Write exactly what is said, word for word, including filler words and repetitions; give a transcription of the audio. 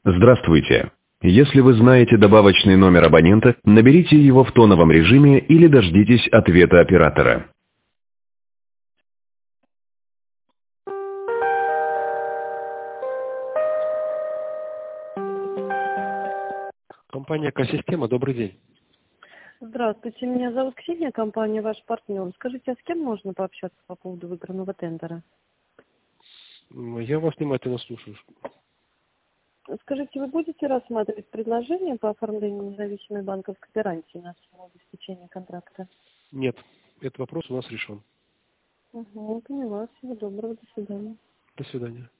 Здравствуйте. Если вы знаете добавочный номер абонента, наберите его в тоновом режиме или дождитесь ответа оператора. Компания Экосистема, добрый день. Здравствуйте, меня зовут Ксения, компания «Ваш партнер». Скажите, а с кем можно пообщаться по поводу выигранного тендера? М, Я вас внимательно слушаю. Скажите, вы будете рассматривать предложение по оформлению независимой банковской гарантии на сумму обеспечения контракта? Нет, этот вопрос у нас решен. Угу, поняла. Всего доброго. До свидания. До свидания.